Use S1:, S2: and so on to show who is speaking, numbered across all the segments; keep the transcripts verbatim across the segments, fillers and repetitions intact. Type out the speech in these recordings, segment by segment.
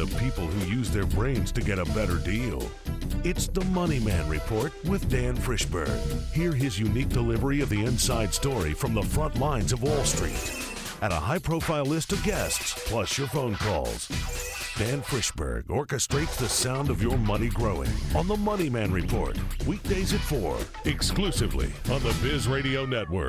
S1: the people who use their brains to get a better deal. It's the Money Man Report with Dan Frischberg. Hear his unique delivery of the inside story from the front lines of Wall Street. And a high-profile list of guests, plus your phone calls. Dan Frischberg orchestrates the sound of your money growing on the Money Man Report. Weekdays at four, exclusively on the Biz Radio Network.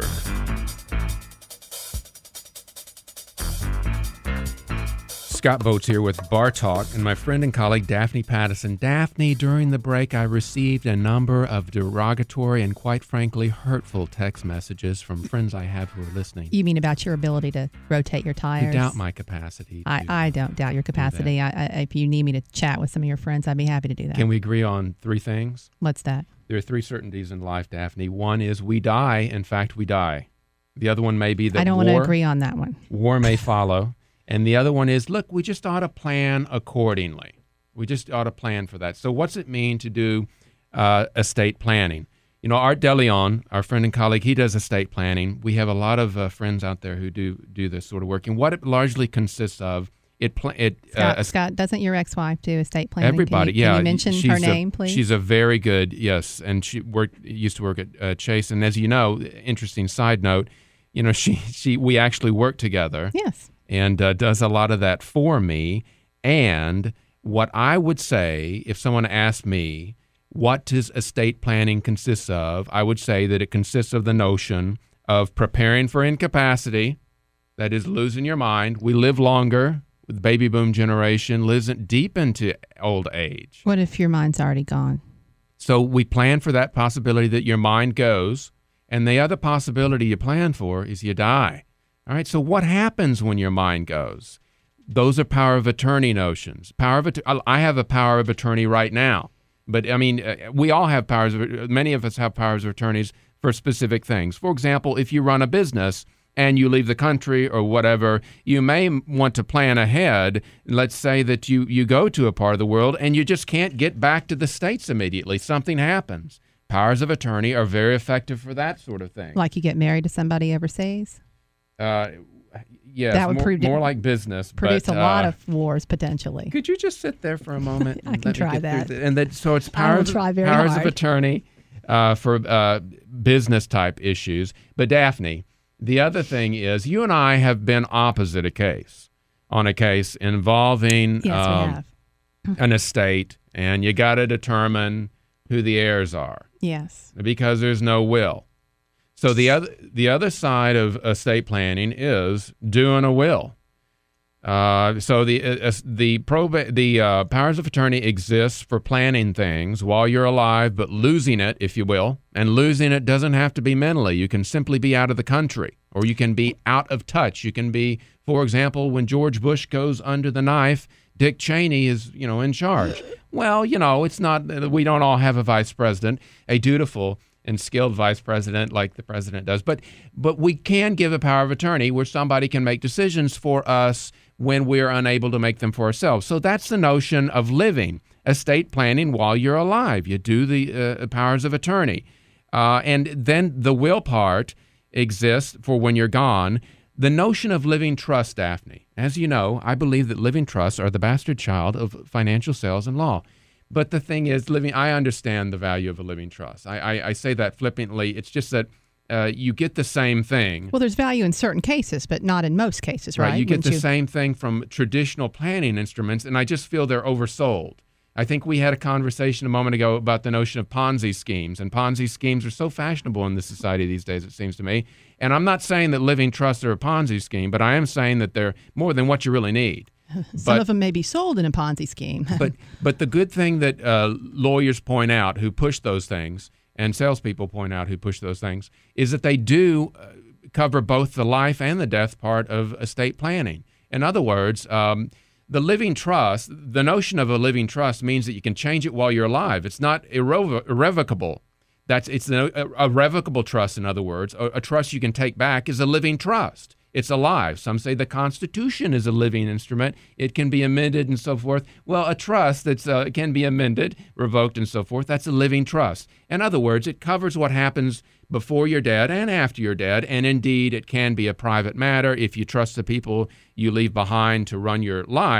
S2: Scott Boats here with Bar Talk and my friend and colleague Daphne Pattison. Daphne, during the break, I received a number of derogatory and quite frankly hurtful text messages from friends I have who are listening.
S3: You mean about your ability to rotate your tires?
S2: You doubt my capacity.
S3: I, I don't doubt your capacity. I, I, if you need me to chat with some of your friends, I'd be happy to do that.
S2: Can we agree on three things?
S3: What's that?
S2: There are three certainties in life, Daphne. One is we die. In fact, we die. The other one may be that
S3: I don't
S2: war,
S3: want to agree on that one.
S2: War may follow. And the other one is, look, we just ought to plan accordingly. We just ought to plan for that. So what's it mean to do uh, estate planning? You know, Art DeLeon, our friend and colleague, he does estate planning. We have a lot of uh, friends out there who do do this sort of work. And what it largely consists of, it... Pl- it
S3: Scott,
S2: uh,
S3: Scott, doesn't your ex-wife do estate planning?
S2: Everybody,
S3: can you,
S2: yeah.
S3: Can you mention
S2: she's
S3: her
S2: a,
S3: name, please?
S2: She's a very good, yes. And she worked used to work at uh, Chase. And as you know, interesting side note, you know, she, she we actually work together.
S3: Yes.
S2: And uh, does a lot of that for me. And what I would say, if someone asked me, what does estate planning consist of, I would say that it consists of the notion of preparing for incapacity, that is losing your mind. We live longer with the baby boom generation, lives deep into old age.
S3: What if your mind's already gone?
S2: So we plan for that possibility that your mind goes, and the other possibility you plan for is you die. All right, so what happens when your mind goes? Those are power of attorney notions. Power of att- I have a power of attorney right now, but I mean, we all have powers of, many of us have powers of attorneys for specific things. For example, if you run a business and you leave the country or whatever, you may want to plan ahead. Let's say that you, you go to a part of the world and you just can't get back to the States immediately. Something happens. Powers of attorney are very effective for that sort of thing.
S3: Like you get married to somebody overseas?
S2: Uh, yes,
S3: that would
S2: more,
S3: prove
S2: more like business.
S3: Produce
S2: but,
S3: a lot
S2: uh,
S3: of wars potentially.
S2: Could you just sit there for a moment?
S3: I can try that.
S2: And that, so it's
S3: I
S2: powers,
S3: will try very
S2: powers
S3: hard.
S2: of attorney uh, for uh, business type issues. But Daphne, the other thing is, you and I have been opposite a case on a case involving
S3: yes,
S2: um,
S3: we have.
S2: an estate, and you got to determine who the heirs are.
S3: Yes,
S2: because there's no will. So the other the other side of estate planning is doing a will. Uh, so the uh, the proba- the uh, powers of attorney exists for planning things while you're alive, but losing it, if you will, and losing it doesn't have to be mentally. You can simply be out of the country, or you can be out of touch. You can be, for example, when George Bush goes under the knife, Dick Cheney is, you know, in charge. Well, you know, it's not. We don't all have a vice president, a dutiful and skilled vice president like the president does. But but we can give a power of attorney where somebody can make decisions for us when we're unable to make them for ourselves. So that's the notion of living, estate planning while you're alive. You do the uh, powers of attorney. Uh, and then the will part exists for when you're gone. The notion of living trust, Daphne. As you know, I believe that living trusts are the bastard child of financial sales and law. But the thing is, living. I understand the value of a living trust. I, I, I say that flippantly. It's just that uh, you get the same thing.
S3: Well, there's value in certain cases, but not in most cases, right?
S2: Right. You get
S3: Wouldn't
S2: the
S3: you?
S2: same thing from traditional planning instruments, and I just feel they're oversold. I think we had a conversation a moment ago about the notion of Ponzi schemes, and Ponzi schemes are so fashionable in this society these days, it seems to me. And I'm not saying that living trusts are a Ponzi scheme, but I am saying that they're more than what you really need.
S3: Some
S2: but,
S3: of them may be sold in a Ponzi scheme.
S2: but but the good thing that uh, lawyers point out who push those things, and salespeople point out who push those things, is that they do uh, cover both the life and the death part of estate planning. In other words, um, the living trust, the notion of a living trust means that you can change it while you're alive. It's not irrevo- irrevocable. That's it's a, a revocable trust. In other words, a, a trust you can take back is a living trust. It's alive. Some say the Constitution is a living instrument. It can be amended and so forth. Well, a trust that uh, can be amended, revoked, and so forth, that's a living trust. In other words, it covers what happens before you're dead and after you're dead, and indeed it can be a private matter if you trust the people you leave behind to run your life.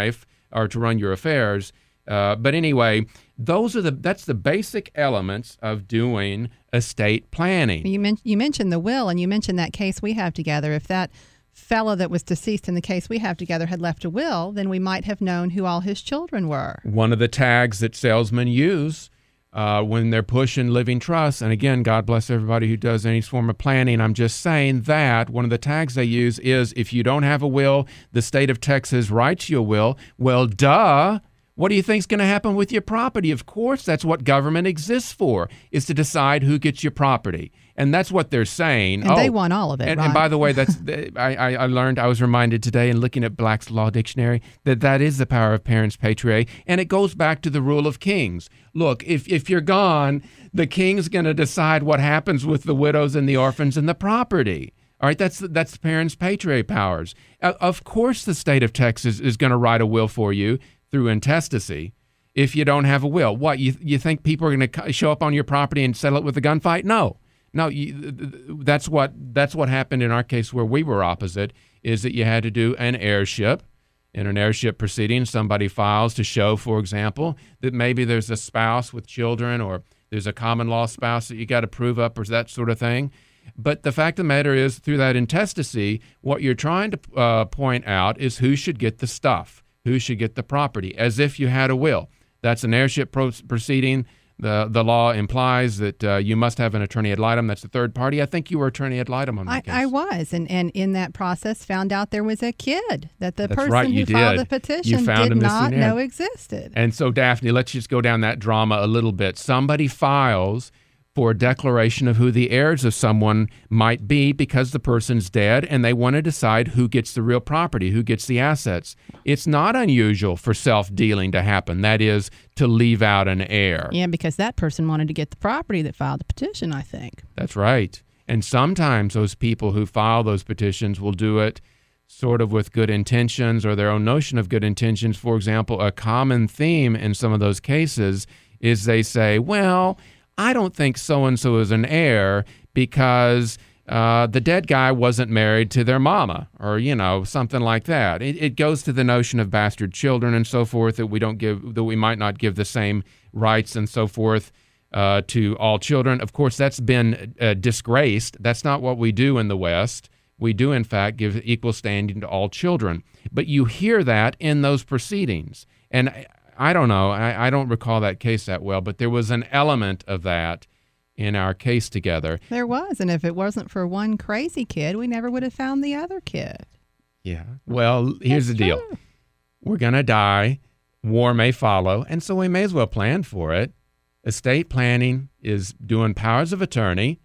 S2: or to run your affairs. Uh, but anyway, those are the that's the basic elements of doing estate planning.
S3: You, men- you mentioned the will, and you mentioned that case we have together. If that fellow that was deceased in the case we have together had left a will, then we might have known who all his children were.
S2: One of the tags that salesmen use uh, when they're pushing living trusts, and again, God bless everybody who does any form of planning, I'm just saying that one of the tags they use is, if you don't have a will, the state of Texas writes you a will. Well, duh. What do you think is going to happen with your property? Of course, that's what government exists for, is to decide who gets your property. And that's what they're saying.
S3: And
S2: oh,
S3: they want all of it,
S2: and,
S3: right?
S2: and by the way, that's I, I, I learned, I was reminded today in looking at Black's Law Dictionary, that that is the power of parens patriae, and it goes back to the rule of kings. Look, if, if you're gone, the king's going to decide what happens with the widows and the orphans and the property. All right, that's that's parens patriae powers. Uh, of course, the state of Texas is going to write a will for you through intestacy if you don't have a will. What, you you think people are going to show up on your property and settle it with a gunfight? No. No, you, that's what that's what happened in our case where we were opposite, is that you had to do an heirship. In an heirship proceeding, somebody files to show, for example, that maybe there's a spouse with children, or there's a common law spouse that you got to prove up, or that sort of thing. But the fact of the matter is, through that intestacy, what you're trying to uh, point out is who should get the stuff, who should get the property, as if you had a will. That's an heirship pro- proceeding. The the law implies that uh, you must have an attorney ad litem. That's the third party. I think you were attorney ad litem on my
S3: I,
S2: case.
S3: I was, and, and in that process found out there was a kid that the
S2: That's
S3: person
S2: right,
S3: who
S2: you
S3: filed
S2: did.
S3: the petition
S2: You found
S3: did
S2: a
S3: not
S2: missing
S3: know
S2: heir.
S3: existed.
S2: And so, Daphne, let's just go down that drama a little bit. Somebody files for a declaration of who the heirs of someone might be because the person's dead, and they want to decide who gets the real property, who gets the assets. It's not unusual for self-dealing to happen, that is, to leave out an heir.
S3: Yeah, because that person wanted to get the property that filed the petition, I think.
S2: That's right. And sometimes those people who file those petitions will do it sort of with good intentions or their own notion of good intentions. For example, a common theme in some of those cases is they say, well, I don't think so-and-so is an heir because uh, the dead guy wasn't married to their mama, or, you know, something like that. It, it goes to the notion of bastard children and so forth, that we don't give, that we might not give the same rights and so forth uh, to all children. Of course, that's been uh, disgraced. That's not what we do in the West. We do, in fact, give equal standing to all children. But you hear that in those proceedings. And I, I don't know, I, I don't recall that case that well, but there was an element of that in our case together.
S3: There was, and if it wasn't for one crazy kid, we never would have found the other kid.
S2: Yeah. Well, here's
S3: That's
S2: the deal.
S3: true.
S2: We're going to die. War may follow, and so we may as well plan for it. Estate planning is doing powers of attorney,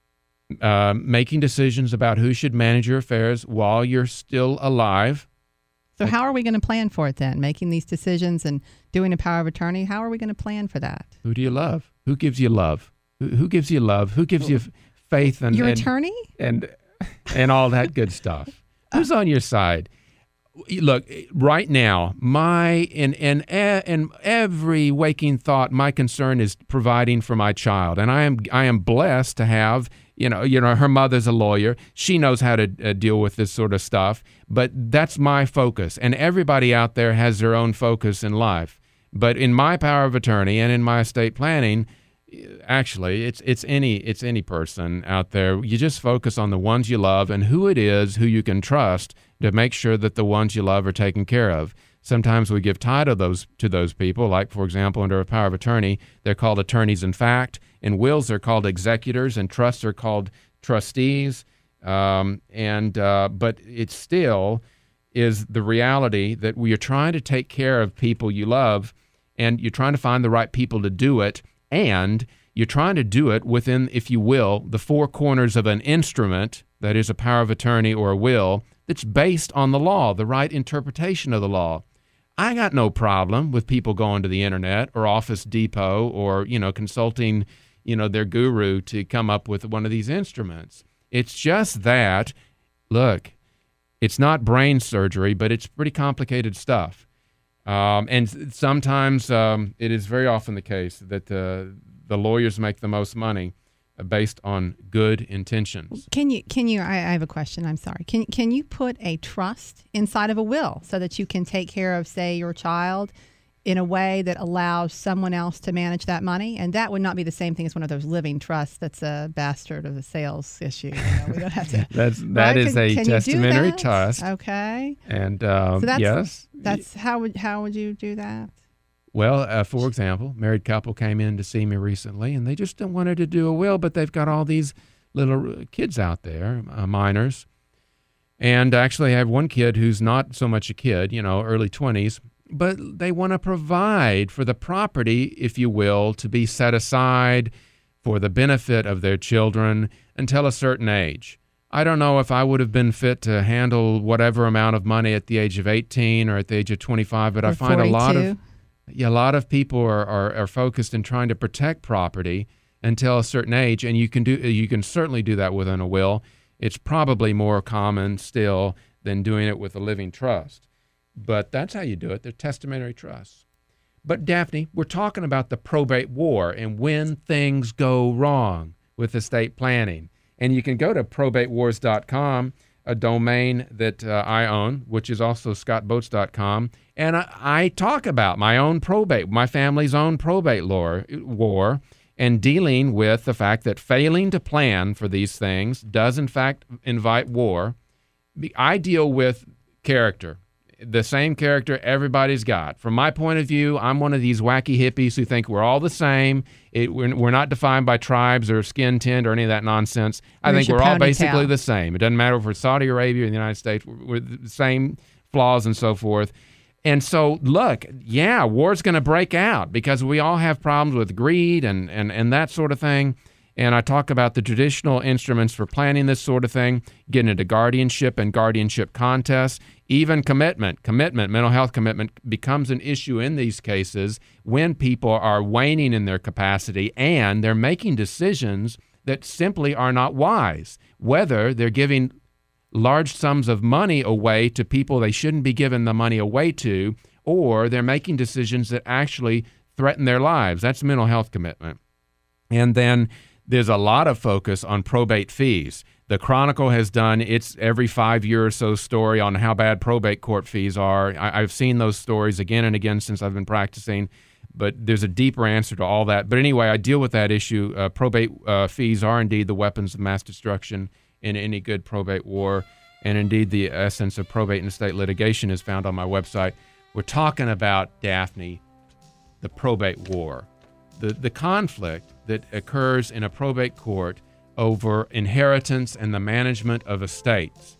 S2: uh, making decisions about who should manage your affairs while you're still alive.
S3: So how are we going to plan for it then? Making these decisions and doing a power of attorney, how are we going to plan for that?
S2: Who do you love? Who gives you love? Who, who gives you love? Who gives you f- faith and
S3: Your
S2: and,
S3: attorney?
S2: and and all that good stuff? Who's on your side? Look, right now, my in in e- in every waking thought, my concern is providing for my child, and I am I am blessed to have. You know, you know, her mother's a lawyer. She knows how to uh, deal with this sort of stuff. But that's my focus. And everybody out there has their own focus in life. But in my power of attorney and in my estate planning, actually, it's it's any it's any person out there. You just focus on the ones you love and who it is who you can trust to make sure that the ones you love are taken care of. Sometimes we give title those to those people, like, for example, under a power of attorney, they're called attorneys in fact. In wills, they're called executors, and trusts are called trustees. Um, and uh, but it still is the reality that we are trying to take care of people you love, and you're trying to find the right people to do it, and you're trying to do it within, if you will, the four corners of an instrument, that is a power of attorney or a will, that's based on the law, the right interpretation of the law. I got no problem with people going to the internet or Office Depot or, you know, consulting, you know, their guru to come up with one of these instruments. It's just that, look, it's not brain surgery, but it's pretty complicated stuff. Um, and sometimes um, it is very often the case that uh, the lawyers make the most money based on good intentions.
S3: Can you, can you, I, I have a question, I'm sorry. Can, can you put a trust inside of a will so that you can take care of, say, your child in a way that allows someone else to manage that money? And that would not be the same thing as one of those living trusts that's a bastard of a sales issue. You know, we don't have to.
S2: that's, that
S3: right?
S2: is
S3: can,
S2: a
S3: can
S2: testamentary
S3: that?
S2: trust.
S3: Okay.
S2: And um,
S3: so that's,
S2: yes.
S3: That's, how would, how would you do that?
S2: Well, uh, for example, married couple came in to see me recently, and they just wanted to do a will, but they've got all these little kids out there, uh, minors. And actually, I have one kid who's not so much a kid, you know, early twenties, but they want to provide for the property, if you will, to be set aside for the benefit of their children until a certain age. I don't know if I would have been fit to handle whatever amount of money at the age of eighteen or at the age of twenty-five, but
S3: or
S2: I find
S3: forty-two.
S2: a lot of... Yeah, a lot of people are, are, are focused in trying to protect property until a certain age, and you can do you can certainly do that within a will. It's probably more common still than doing it with a living trust. But that's how you do it. They're testamentary trusts. But Daphne, we're talking about the probate war and when things go wrong with estate planning. And you can go to probate wars dot com, a domain that uh, I own, which is also scott boats dot com. And I, I talk about my own probate, my family's own probate lore, war, and dealing with the fact that failing to plan for these things does, in fact, invite war. I deal with character, the same character everybody's got. From my point of view, I'm one of these wacky hippies who think we're all the same. It, we're, we're not defined by tribes or skin tint or any of that nonsense. I
S3: Where's
S2: think we're all basically
S3: towel?
S2: the same. It doesn't matter if we're Saudi Arabia or the United States. We're, we're the same flaws and so forth. And so, look, yeah, war's going to break out because we all have problems with greed and, and, and that sort of thing. And I talk about the traditional instruments for planning this sort of thing, getting into guardianship and guardianship contests, even commitment. Commitment, mental health commitment, becomes an issue in these cases when people are waning in their capacity and they're making decisions that simply are not wise, whether they're giving large sums of money away to people they shouldn't be giving the money away to, or they're making decisions that actually threaten their lives. That's mental health commitment. And then there's a lot of focus on probate fees. The Chronicle has done its every five year or so story on how bad probate court fees are. I, I've seen those stories again and again since I've been practicing, but there's a deeper answer to all that. But anyway, I deal with that issue. Uh, probate uh, fees are indeed the weapons of mass destruction in any good probate war, and indeed the essence of probate and estate litigation is found on my website. We're talking about, Daphne, the probate war, the, the conflict that occurs in a probate court over inheritance and the management of estates.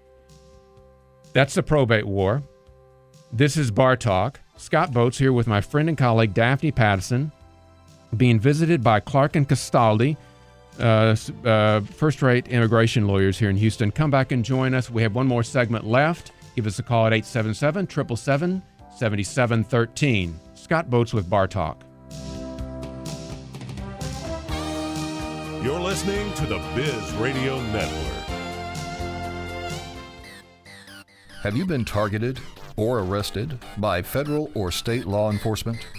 S2: That's the probate war. This is Bar Talk. Scott Boats here with my friend and colleague Daphne Pattison, being visited by Clark and Castaldi, Uh, uh, first-rate immigration lawyers here in Houston. Come back and join us. We have one more segment left. Give us a call at eight seven seven, seven seven seven, seven seven one three. Scott Boats with Bar Talk.
S1: You're listening to the Biz Radio Network.
S4: Have you been targeted or arrested by federal or state law enforcement?